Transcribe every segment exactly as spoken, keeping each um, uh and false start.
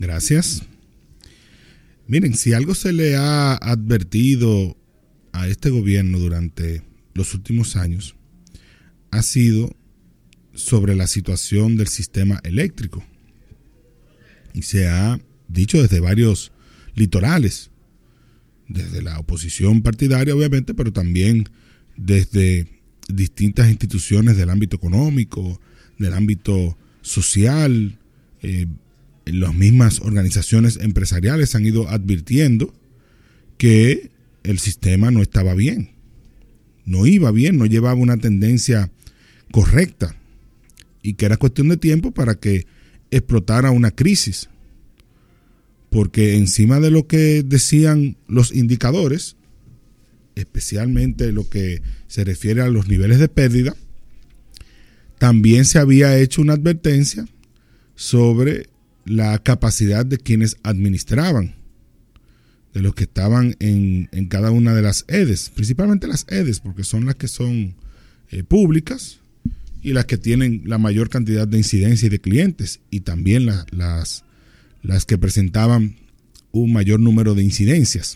Gracias. Miren, si algo se le ha advertido a este gobierno durante los últimos años, ha sido sobre la situación del sistema eléctrico. Y se ha dicho desde varios litorales, desde la oposición partidaria obviamente, pero también desde distintas instituciones del ámbito económico, del ámbito social. Eh, las mismas organizaciones empresariales han ido advirtiendo que el sistema no estaba bien, no iba bien, no llevaba una tendencia correcta y que era cuestión de tiempo para que explotara una crisis, porque encima de lo que decían los indicadores, especialmente lo que se refiere a los niveles de pérdida, también se había hecho una advertencia sobre la capacidad de quienes administraban, de los que estaban en, en cada una de las E D Es, principalmente las E D Es, porque son las que son eh, públicas y las que tienen la mayor cantidad de incidencia y de clientes, y también la, las, las que presentaban un mayor número de incidencias.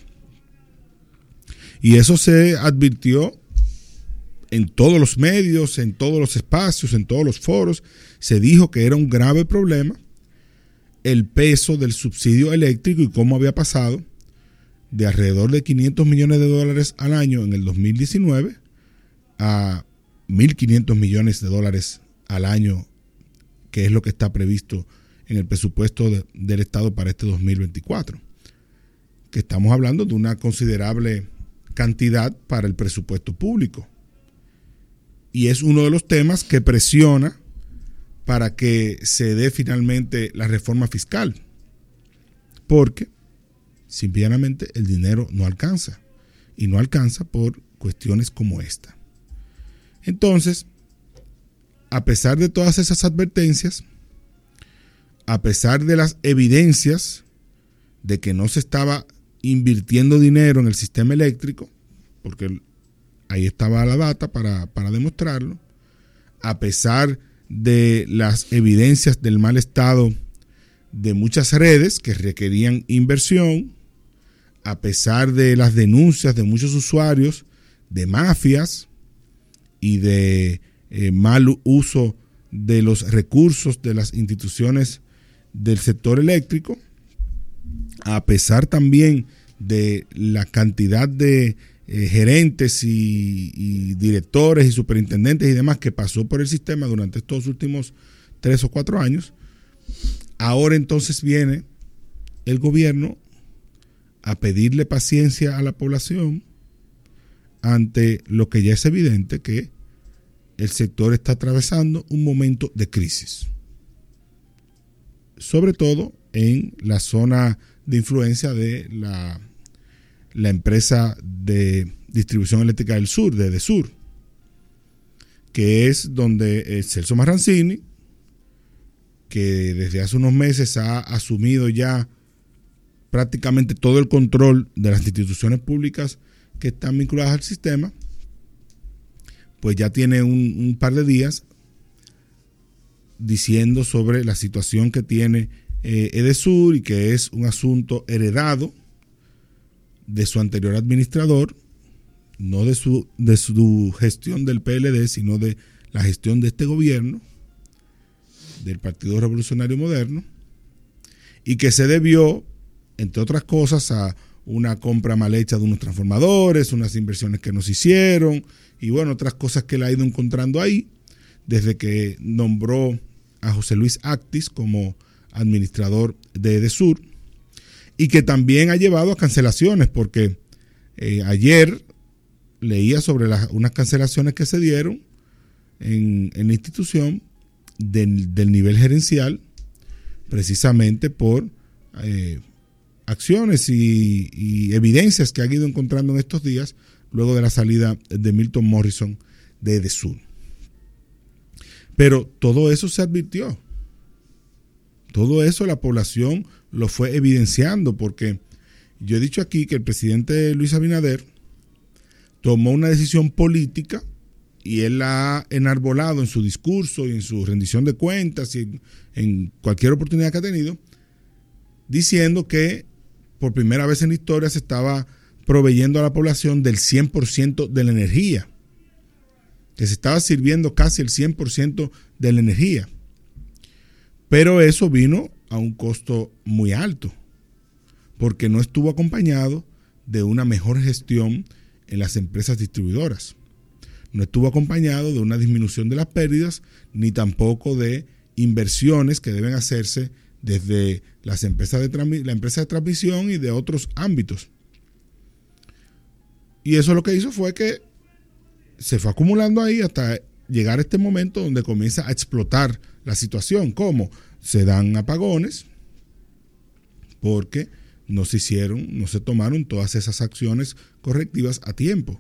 Y eso se advirtió en todos los medios, en todos los espacios, en todos los foros. Se dijo que era un grave problema el peso del subsidio eléctrico y cómo había pasado de alrededor de quinientos millones de dólares al año en el dos mil diecinueve a mil quinientos millones de dólares al año, que es lo que está previsto en el presupuesto de, del Estado para este dos mil veinticuatro. Que estamos hablando de una considerable cantidad para el presupuesto público. Y es uno de los temas que presiona para que se dé finalmente la reforma fiscal. Porque simplemente el dinero no alcanza. Y no alcanza por cuestiones como esta. Entonces, a pesar de todas esas advertencias, a pesar de las evidencias de que no se estaba invirtiendo dinero en el sistema eléctrico, porque ahí estaba la data para, para demostrarlo, a pesar de las evidencias del mal estado de muchas redes que requerían inversión, a pesar de las denuncias de muchos usuarios de mafias y de eh, mal uso de los recursos de las instituciones del sector eléctrico, a pesar también de la cantidad de eh, gerentes y, y directores y superintendentes y demás que pasó por el sistema durante estos últimos tres o cuatro años, ahora entonces viene el gobierno a pedirle paciencia a la población ante lo que ya es evidente que el sector está atravesando un momento de crisis, sobre todo en la zona de influencia de la, la empresa de distribución eléctrica del sur, de EDESUR, que es donde Celso Marrancini, que desde hace unos meses ha asumido ya prácticamente todo el control de las instituciones públicas que están vinculadas al sistema, pues ya tiene un, un par de días diciendo sobre la situación que tiene eh, EDESUR y que es un asunto heredado de su anterior administrador, no de su, de su gestión del P L D, sino de la gestión de este gobierno, del Partido Revolucionario Moderno, y que se debió, entre otras cosas, a una compra mal hecha de unos transformadores, unas inversiones que no se hicieron, y bueno, otras cosas que él ha ido encontrando ahí, desde que nombró a José Luis Actis como administrador de EDESUR, y que también ha llevado a cancelaciones, porque eh, ayer leía sobre las, unas cancelaciones que se dieron en, en la institución del, del nivel gerencial, precisamente por eh, acciones y, y evidencias que han ido encontrando en estos días luego de la salida de Milton Morrison de EDESUR. Pero todo eso se advirtió. Todo eso la población lo fue evidenciando, porque yo he dicho aquí que el presidente Luis Abinader tomó una decisión política y él la ha enarbolado en su discurso y en su rendición de cuentas y en, en cualquier oportunidad que ha tenido, diciendo que por primera vez en la historia se estaba proveyendo a la población del cien por ciento de la energía, que se estaba sirviendo casi el cien por ciento de la energía. Pero eso vino a un costo muy alto, porque no estuvo acompañado de una mejor gestión en las empresas distribuidoras. No estuvo acompañado de una disminución de las pérdidas, ni tampoco de inversiones que deben hacerse desde las empresas de la empresa de transmisión y de otros ámbitos. Y eso lo que hizo fue que se fue acumulando ahí hasta llegar a este momento donde comienza a explotar la situación. ¿Cómo? Se dan apagones porque no se hicieron, no se tomaron todas esas acciones correctivas a tiempo.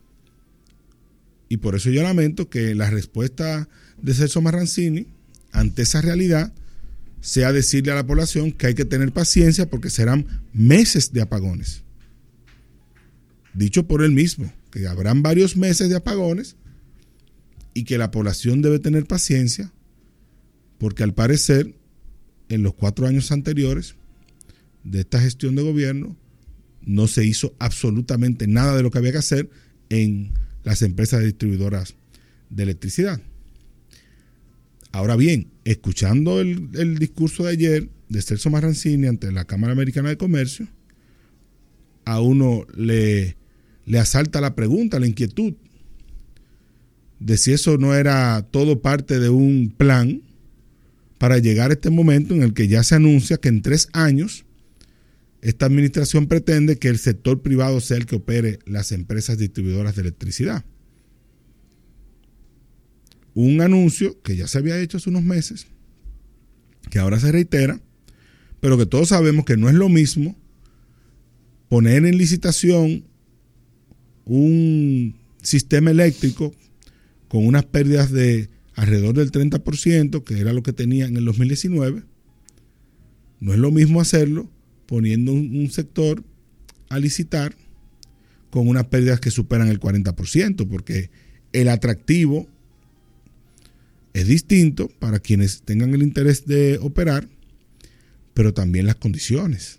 Y por eso yo lamento que la respuesta de Celso Marrancini ante esa realidad sea decirle a la población que hay que tener paciencia porque serán meses de apagones. Dicho por él mismo, que habrán varios meses de apagones y que la población debe tener paciencia porque al parecer en los cuatro años anteriores de esta gestión de gobierno no se hizo absolutamente nada de lo que había que hacer en las empresas distribuidoras de electricidad. Ahora bien, escuchando el, el discurso de ayer de Celso Marrancini ante la Cámara Americana de Comercio, a uno le, le asalta la pregunta, la inquietud de si eso no era todo parte de un plan para llegar a este momento en el que ya se anuncia que en tres años esta administración pretende que el sector privado sea el que opere las empresas distribuidoras de electricidad. Un anuncio que ya se había hecho hace unos meses, que ahora se reitera, pero que todos sabemos que no es lo mismo poner en licitación un sistema eléctrico con unas pérdidas de alrededor del treinta por ciento, que era lo que tenía en el dos mil diecinueve. No es lo mismo hacerlo poniendo un, un sector a licitar con unas pérdidas que superan el cuarenta por ciento, porque el atractivo es distinto para quienes tengan el interés de operar, pero también las condiciones.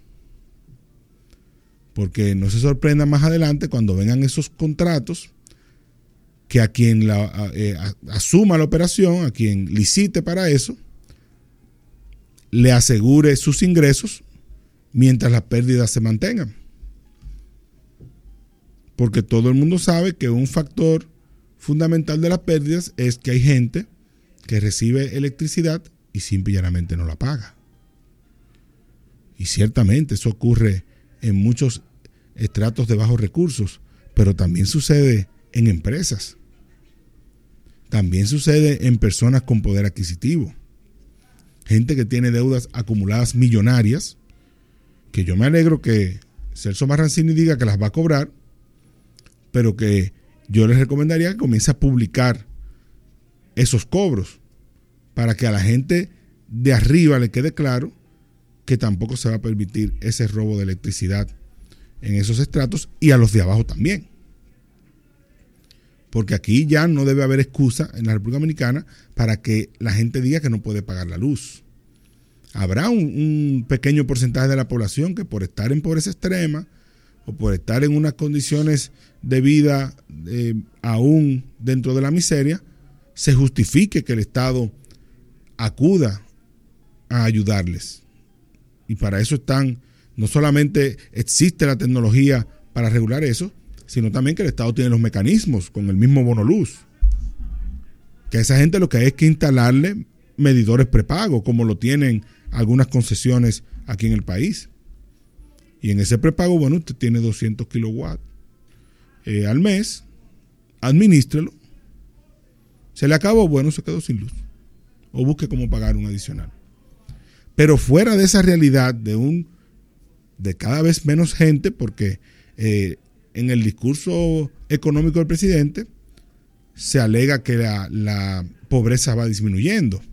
Porque no se sorprendan más adelante cuando vengan esos contratos que a quien la, eh, asuma la operación, a quien licite para eso, le asegure sus ingresos mientras las pérdidas se mantengan. Porque todo el mundo sabe que un factor fundamental de las pérdidas es que hay gente que recibe electricidad y simple y llanamente no la paga. Y ciertamente eso ocurre en muchos estratos de bajos recursos, pero también sucede en empresas. También sucede en personas con poder adquisitivo. Gente que tiene deudas acumuladas millonarias, que yo me alegro que Celso Marrancini diga que las va a cobrar, pero que yo les recomendaría que comience a publicar esos cobros para que a la gente de arriba le quede claro que tampoco se va a permitir ese robo de electricidad en esos estratos y a los de abajo también. Porque aquí ya no debe haber excusa en la República Dominicana para que la gente diga que no puede pagar la luz. Habrá un, un pequeño porcentaje de la población que por estar en pobreza extrema o por estar en unas condiciones de vida eh, aún dentro de la miseria, se justifique que el Estado acuda a ayudarles. Y para eso están, no solamente existe la tecnología para regular eso, sino también que el Estado tiene los mecanismos con el mismo bono luz. Que a esa gente lo que hay es que instalarle medidores prepago, como lo tienen algunas concesiones aquí en el país. Y en ese prepago, bueno, usted tiene doscientos kilowatts eh, al mes, administrelo. Se le acabó, bueno, se quedó sin luz. O busque cómo pagar un adicional. Pero fuera de esa realidad de un de cada vez menos gente, porque eh, en el discurso económico del presidente se alega que la, la pobreza va disminuyendo.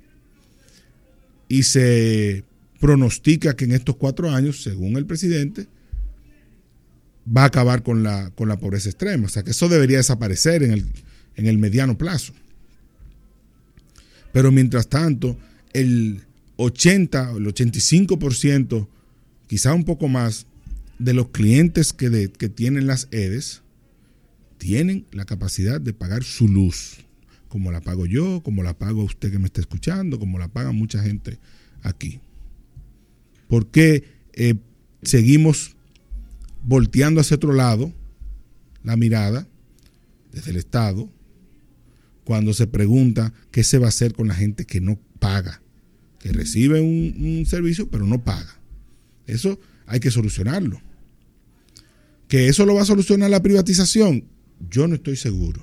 Y se pronostica que en estos cuatro años, según el presidente, va a acabar con la, con la pobreza extrema. O sea que eso debería desaparecer en el, en el mediano plazo. Pero mientras tanto, el ochenta, el ochenta y cinco por ciento, quizá un poco más, de los clientes que, de, que tienen las E D E S tienen la capacidad de pagar su luz, como la pago yo, como la paga usted que me está escuchando, como la paga mucha gente aquí. ¿Por qué eh, seguimos volteando hacia otro lado la mirada desde el Estado cuando se pregunta qué se va a hacer con la gente que no paga, que recibe un, un servicio pero no paga? Eso hay que solucionarlo. ¿Que eso lo va a solucionar la privatización? Yo no estoy seguro.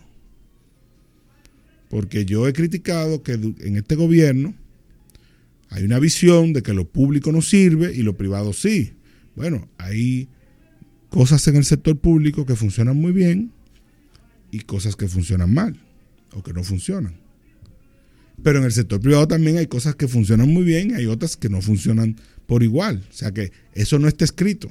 Porque yo he criticado que en este gobierno hay una visión de que lo público no sirve y lo privado sí. Bueno, hay cosas en el sector público que funcionan muy bien y cosas que funcionan mal o que no funcionan. Pero en el sector privado también hay cosas que funcionan muy bien y hay otras que no funcionan por igual. O sea que eso no está escrito.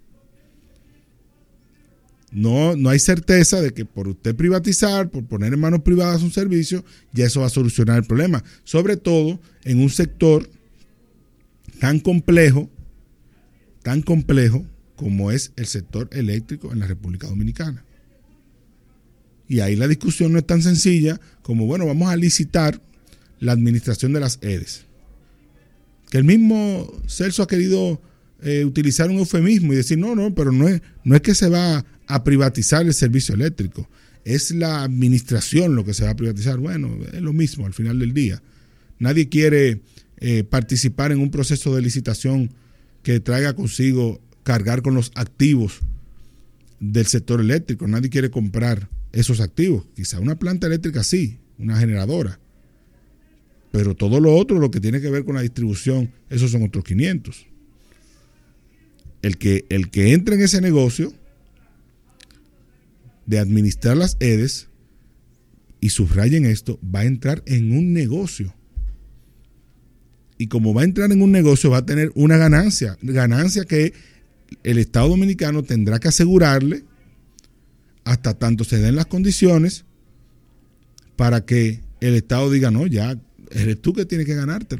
No, no hay certeza de que por usted privatizar, por poner en manos privadas un servicio, ya eso va a solucionar el problema. Sobre todo en un sector tan complejo, tan complejo como es el sector eléctrico en la República Dominicana. Y ahí la discusión no es tan sencilla como, bueno, vamos a licitar la administración de las E D E S. Que el mismo Celso ha querido eh, utilizar un eufemismo y decir, no, no, pero no es, no es que se va a privatizar el servicio eléctrico, es la administración lo que se va a privatizar. Bueno, es lo mismo al final del día. Nadie quiere eh, participar en un proceso de licitación que traiga consigo cargar con los activos del sector eléctrico. Nadie quiere comprar esos activos. Quizá una planta eléctrica sí, una generadora, pero todo lo otro, lo que tiene que ver con la distribución, esos son otros quinientos. El que, el que entre en ese negocio de administrar las E D E S, y subrayen esto, va a entrar en un negocio. Y como va a entrar en un negocio, va a tener una ganancia, ganancia que el Estado Dominicano tendrá que asegurarle hasta tanto se den las condiciones para que el Estado diga, no, ya eres tú que tienes que ganártelo.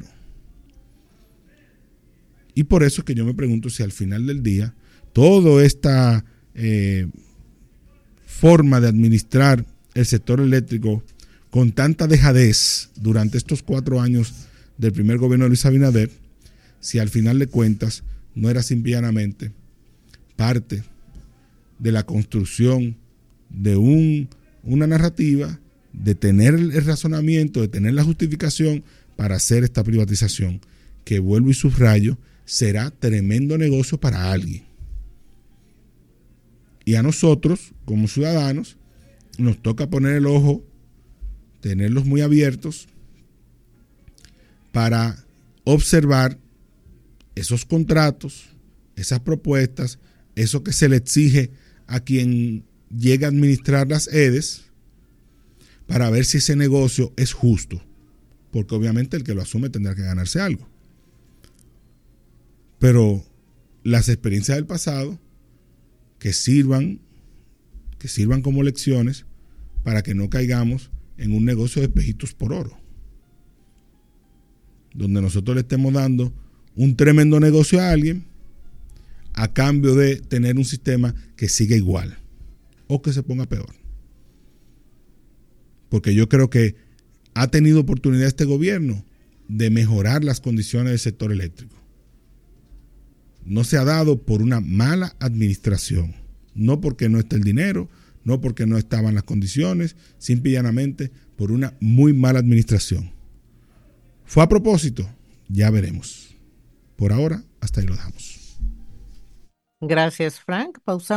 Y por eso es que yo me pregunto si al final del día, toda esta eh, forma de administrar el sector eléctrico con tanta dejadez durante estos cuatro años del primer gobierno de Luis Abinader, si al final de cuentas no era simplemente parte de la construcción de un, una narrativa, de tener el razonamiento, de tener la justificación para hacer esta privatización, que vuelvo y subrayo, será tremendo negocio para alguien. Y a nosotros, como ciudadanos, nos toca poner el ojo, tenerlos muy abiertos para observar esos contratos, esas propuestas, eso que se le exige a quien llega a administrar las E D E S, para ver si ese negocio es justo, porque obviamente el que lo asume tendrá que ganarse algo. Pero las experiencias del pasado que sirvan, que sirvan como lecciones para que no caigamos en un negocio de espejitos por oro, donde nosotros le estemos dando un tremendo negocio a alguien a cambio de tener un sistema que siga igual o que se ponga peor. Porque yo creo que ha tenido oportunidad este gobierno de mejorar las condiciones del sector eléctrico. No se ha dado por una mala administración, no porque no esté el dinero, no porque no estaban las condiciones, simple y llanamente por una muy mala administración. ¿Fue a propósito? Ya veremos. Por ahora, hasta ahí lo dejamos. Gracias, Frank. Pausa.